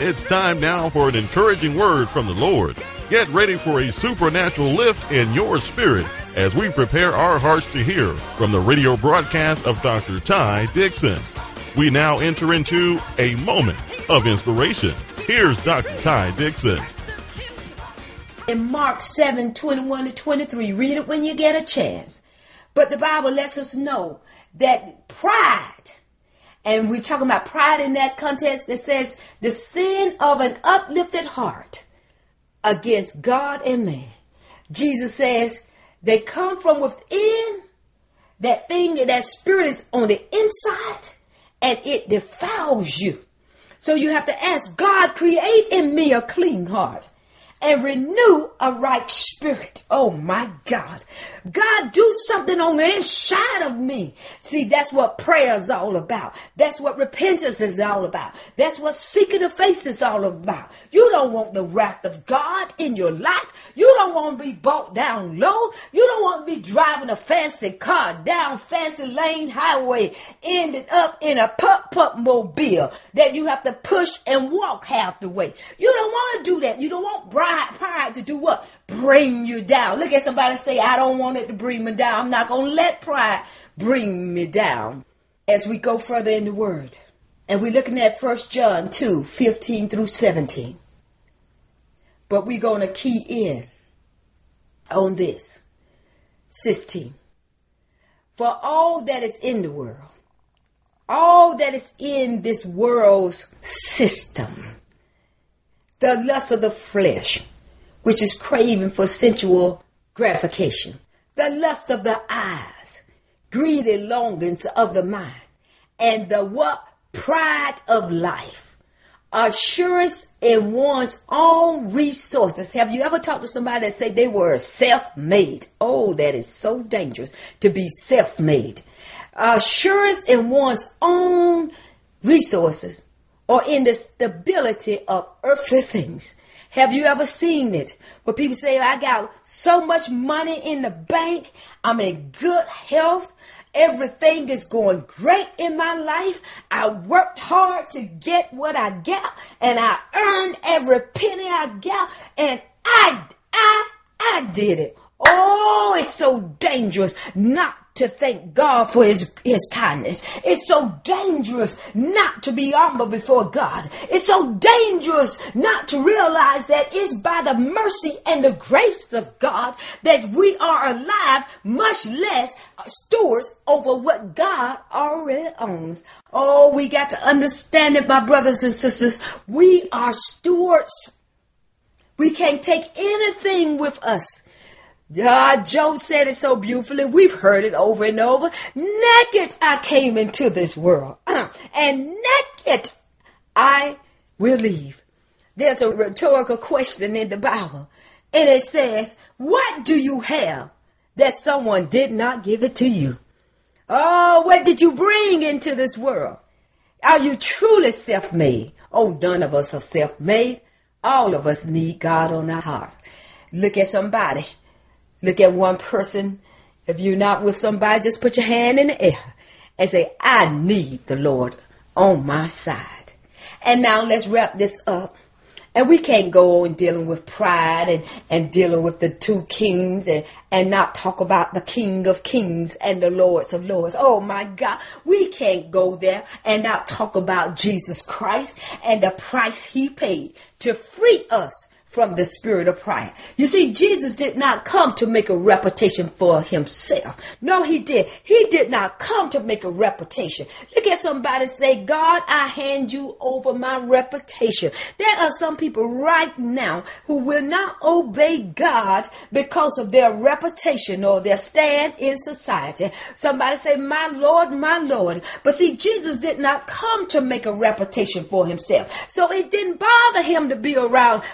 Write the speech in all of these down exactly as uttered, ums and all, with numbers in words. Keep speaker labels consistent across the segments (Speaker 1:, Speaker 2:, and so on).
Speaker 1: It's time now for an encouraging word from the Lord. Get ready for a supernatural lift in your spirit as we prepare our hearts to hear from the radio broadcast of Doctor Ty Dixon. We now enter into a moment of inspiration. Here's Doctor Ty Dixon.
Speaker 2: In Mark seven, twenty-one to twenty-three, read it when you get a chance. But the Bible lets us know that pride, and we're talking about pride in that context, that says the sin of an uplifted heart against God and man. Jesus says they come from within. That thing, that spirit is on the inside, and it defiles you. So you have to ask God, create in me a clean heart and renew a right spirit. Oh my God. God, do something on the inside of me. See, that's what prayer is all about. That's what repentance is all about. That's what seeking the face is all about. You don't want the wrath of God in your life. You don't want to be brought down low. You don't want to be driving a fancy car down fancy lane highway, ended up in a pup-pup mobile that you have to push and walk half the way. You don't want to do that. You don't want pride, pride to do what? Bring you down. Look at somebody say, I don't want it to bring me down. I'm not going to let pride bring me down. As we go further in the word, and we're looking at First John two, fifteen through seventeen. But we're going to key in on this. sixteen. For all that is in the world, all that is in this world's system, the lust of the flesh, which is craving for sensual gratification, the lust of the eyes, greedy longings of the mind, and the what? Pride of life, assurance in one's own resources. Have you ever talked to somebody that say they were self-made? Oh, that is so dangerous to be self-made. Assurance in one's own resources or in the stability of earthly things. Have you ever seen it? Where people say, I got so much money in the bank. I'm in good health. Everything is going great in my life. I worked hard to get what I got, and I earned every penny I got, and I, I, I did it. Oh, it's so dangerous not to thank God for his, his kindness. It's so dangerous not to be humble before God. It's so dangerous not to realize that it's by the mercy and the grace of God that we are alive, much less stewards over what God already owns. Oh, we got to understand it, my brothers and sisters. We are stewards. We can't take anything with us. Ah, Job said it so beautifully. We've heard it over and over. Naked I came into this world, and naked I will leave. There's a rhetorical question in the Bible, and it says, what do you have that someone did not give it to you? Oh, what did you bring into this world? Are you truly self-made? Oh, none of us are self-made. All of us need God on our heart. Look at somebody. Look at one person. If you're not with somebody, just put your hand in the air and say, I need the Lord on my side. And now let's wrap this up. And we can't go on dealing with pride and, and dealing with the two kings and, and not talk about the King of Kings and the Lords of Lords. Oh my God. We can't go there and not talk about Jesus Christ and the price he paid to free us from the spirit of pride. You see, Jesus did not come to make a reputation for himself. No, he did. He did not come to make a reputation. Look at somebody say, God, I hand you over my reputation. There are some people right now who will not obey God because of their reputation or their stand in society. Somebody say, my Lord, my Lord. But see, Jesus did not come to make a reputation for himself. So it didn't bother him to be around the pride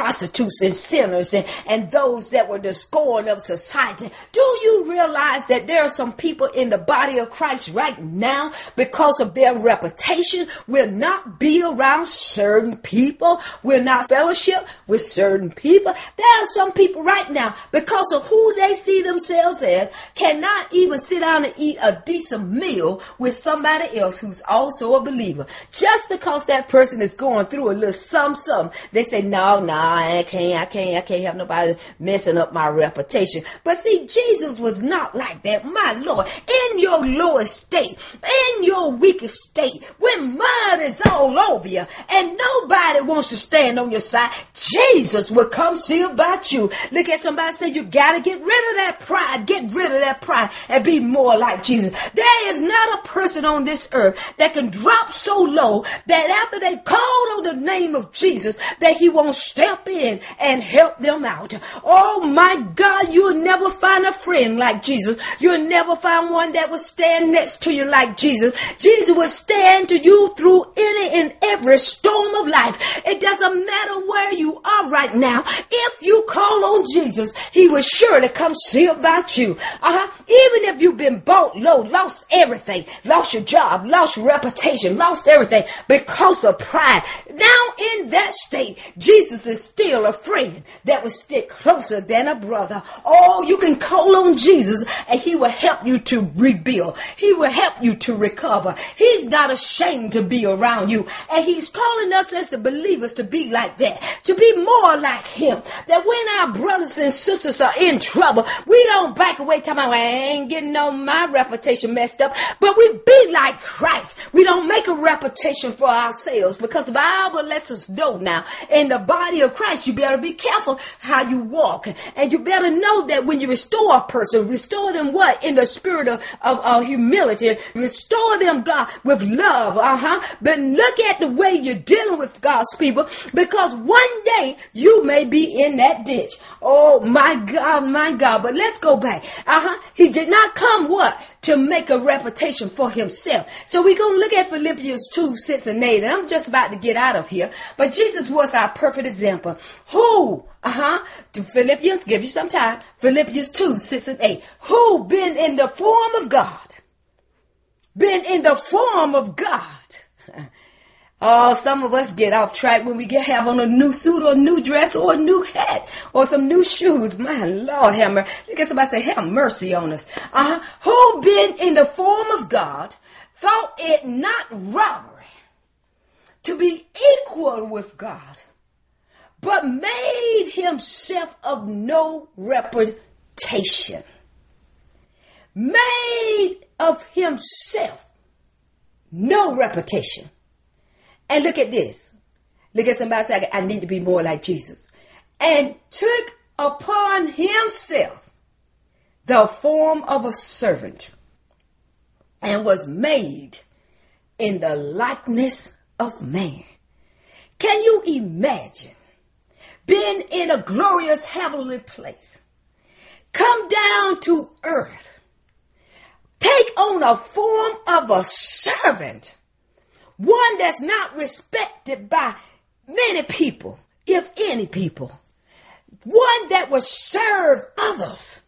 Speaker 2: prostitutes and sinners and, and those that were the scorn of society. Do you realize that there are some people in the body of Christ right now, because of their reputation, will not be around certain people, will not fellowship with certain people? There are some people right now, because of who they see themselves as, cannot even sit down and eat a decent meal with somebody else who's also a believer. Just because that person is going through a little something, something, they say, no, no, I can't, I can't, I can't have nobody messing up my reputation. But see, Jesus was not like that, my Lord. In your lowest state, in your weakest state, when mud is all over you and nobody wants to stand on your side, Jesus will come see about you. Look at somebody and say, you got to get rid of that pride. Get rid of that pride and be more like Jesus. There is not a person on this earth that can drop so low that after they've called on the name of Jesus, that he won't step in and help them out. Oh my God, you'll never find a friend like Jesus. You'll never find one that will stand next to you like Jesus. Jesus will stand to you through any and every storm of life. It doesn't matter where you are right now. If you call on Jesus, he will surely come see about you. Uh-huh. Even if you've been bought low, lost everything, lost your job, lost your reputation, lost everything because of pride. Now in that state, Jesus is still a friend that will stick closer than a brother. Oh, you can call on Jesus and he will help you to rebuild. He will help you to recover. He's not ashamed to be around you. And he's calling us as the believers to be like that, to be more like him. That when our brothers and sisters are in trouble, we don't back away talking about, well, I ain't getting on my reputation messed up. But we be like Christ. We don't make a reputation for ourselves, because the Bible lets us know now, in the body of Christ, you better be careful how you walk. And you better know that when you restore a person, restore them what? In the spirit of, of, of humility. Restore them, God, with love. Uh-huh. But look at the way you're dealing with God's people, because one day you may be in that ditch. Oh my God, my God. But let's go back. Uh-huh. He did not come what? To make a reputation for himself. So we're going to look at Philippians two, six and eight. And I'm just about to get out of here. But Jesus was our perfect example. Who? Uh-huh. To Philippians, give you some time. Philippians two, six and eight. Who been in the form of God? Been in the form of God. Oh, some of us get off track when we get have on a new suit or a new dress or a new hat or some new shoes. My Lord, have mercy. Look at somebody say, have mercy on us. Uh-huh. Who been in the form of God, thought it not robbery to be equal with God, but made himself of no reputation. Made of himself no reputation. And look at this. Look at somebody say, I need to be more like Jesus. And took upon himself the form of a servant, and was made in the likeness of man. Can you imagine being in a glorious heavenly place, come down to earth, take on a form of a servant, one that's not respected by many people, if any people, one that will serve others,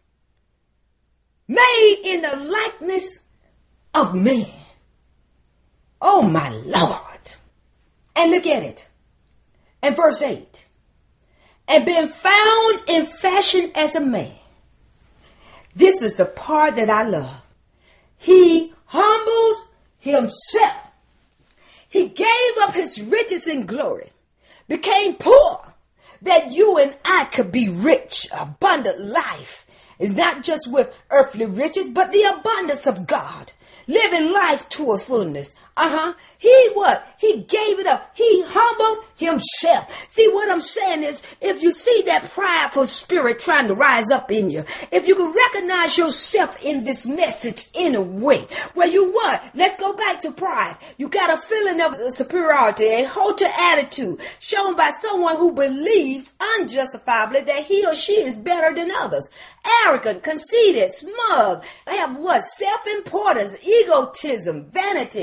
Speaker 2: made in the likeness of man. Oh my Lord. And look at it. And verse eight. And been found in fashion as a man. This is the part that I love. He humbled himself. He gave up his riches and glory, became poor, that you and I could be rich, abundant life. It's not just with earthly riches, but the abundance of God, living life to a fullness. Uh-huh. He what? He gave it up. He humbled himself. See, what I'm saying is, if you see that prideful spirit trying to rise up in you, if you can recognize yourself in this message in a way where you what? Let's go back to pride. You got a feeling of superiority, a haughty attitude shown by someone who believes unjustifiably that he or she is better than others. Arrogant, conceited, smug. They have what? Self-importance, egotism, vanity, superiority.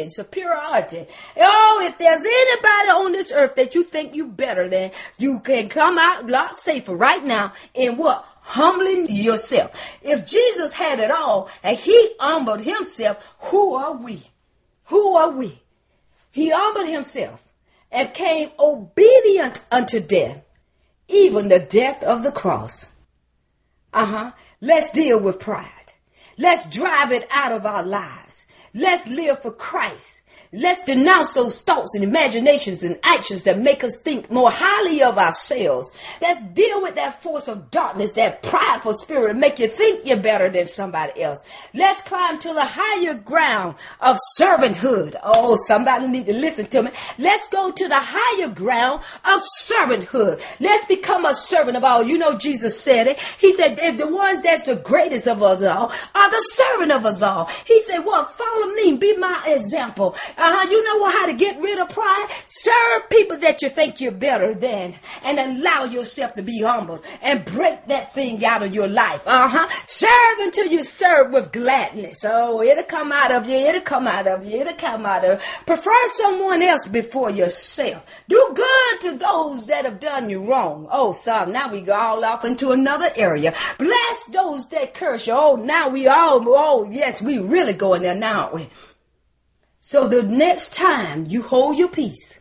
Speaker 2: superiority. Oh, if there's anybody on this earth that you think you better than, you can come out a lot safer right now in what? Humbling yourself. If Jesus had it all and he humbled himself, who are we? Who are we? He humbled himself and came obedient unto death, even the death of the cross. Uh-huh. Let's deal with pride. Let's drive it out of our lives. Let's live for Christ. Let's denounce those thoughts and imaginations and actions that make us think more highly of ourselves. Let's deal with that force of darkness, that prideful spirit that make you think you're better than somebody else. Let's climb to the higher ground of servanthood. Oh, somebody need to listen to me. Let's go to the higher ground of servanthood. Let's become a servant of all. You know, Jesus said it. He said, if the ones that's the greatest of us all are the servant of us all. He said, well, follow me, be my example. Uh-huh. You know how to get rid of pride? Serve people that you think you're better than, and allow yourself to be humbled and break that thing out of your life. Uh-huh. Serve until you serve with gladness. Oh, it'll come out of you. It'll come out of you. It'll come out of you. Prefer someone else before yourself. Do good to those that have done you wrong. Oh, so now we go all off into another area. Bless those that curse you. Oh, now we all, oh, yes, we really going there now, aren't we? So the next time you hold your peace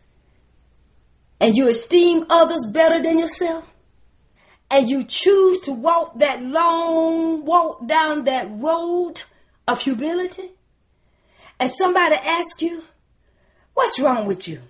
Speaker 2: and you esteem others better than yourself, and you choose to walk that long walk down that road of humility, and somebody asks you, what's wrong with you?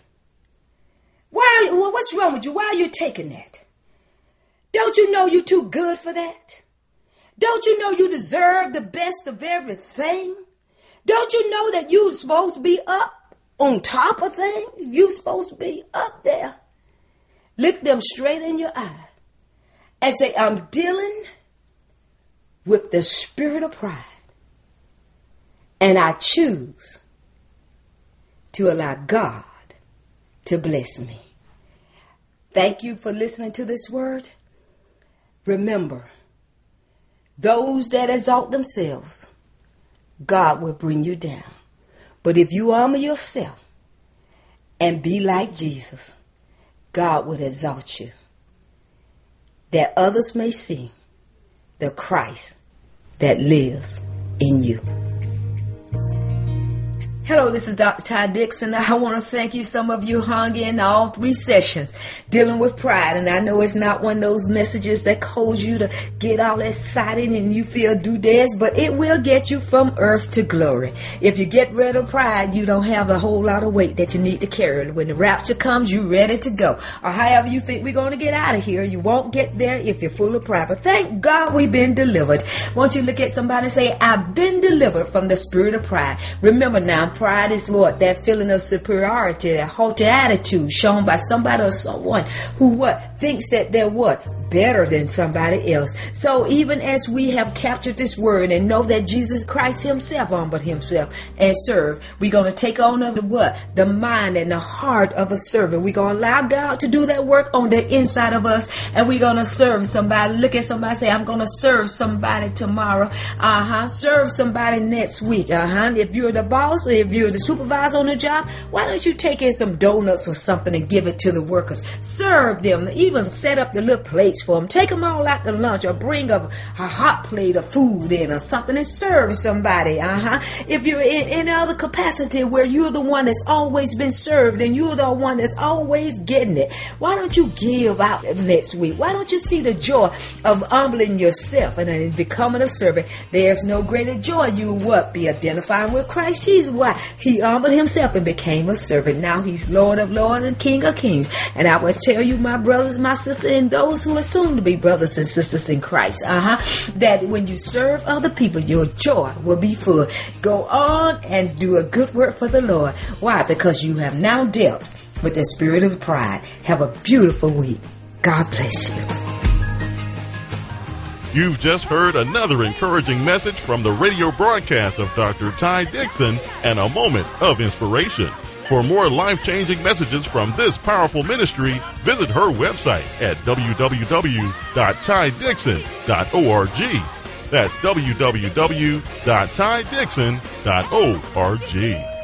Speaker 2: Why, what's wrong with you? Why are you taking that? Don't you know you're too good for that? Don't you know you deserve the best of everything? Don't you know that you're supposed to be up on top of things? You're supposed to be up there. Look them straight in your eye and say, I'm dealing with the spirit of pride. And I choose to allow God to bless me. Thank you for listening to this word. Remember, those that exalt themselves, God will bring you down. But if you humble yourself and be like Jesus, God will exalt you, that others may see the Christ that lives in you. Hello, this is Doctor Ty Dixon. I want to thank you. Some of you hung in all three sessions dealing with pride. And I know it's not one of those messages that cause you to get all excited and you feel doodads, but it will get you from earth to glory. If you get rid of pride, you don't have a whole lot of weight that you need to carry. When the rapture comes, you're ready to go. Or however you think we're going to get out of here, you won't get there if you're full of pride. But thank God we've been delivered. Won't you look at somebody and say, I've been delivered from the spirit of pride. Remember now, pride is what? That feeling of superiority, that haughty attitude shown by somebody or someone who what? Thinks that they're what? Better than somebody else. So even as we have captured this word and know that Jesus Christ himself humbled himself and served, we're going to take on of the what? The mind and the heart of a servant. We're going to allow God to do that work on the inside of us, and we're going to serve somebody. Look at somebody and say, I'm going to serve somebody tomorrow. Uh-huh. Serve somebody next week. Uh-huh. If you're the boss or if you're the supervisor on the job, why don't you take in some donuts or something and give it to the workers? Serve them. Even set up the little plates for them. Take them all out to lunch, or bring a, a hot plate of food in or something and serve somebody. Uh-huh. If you're in any other capacity where you're the one that's always been served and you're the one that's always getting it, why don't you give out next week? Why don't you see the joy of humbling yourself and then becoming a servant? There's no greater joy. You what? Be identifying with Christ Jesus. Why? He humbled himself and became a servant. Now he's Lord of Lords and King of Kings. And I will tell you, my brothers, my sisters, and those who are soon to be brothers and sisters in Christ, uh-huh, that when you serve other people, your joy will be full. Go on and do a good work for the Lord. Why? Because you have now dealt with the spirit of pride. Have a beautiful week. God bless you.
Speaker 1: You've just heard another encouraging message from the radio broadcast of Doctor Ty Dixon and a moment of inspiration. For more life-changing messages from this powerful ministry, visit her website at w w w dot ty dixon dot org. That's w w w dot ty dixon dot org.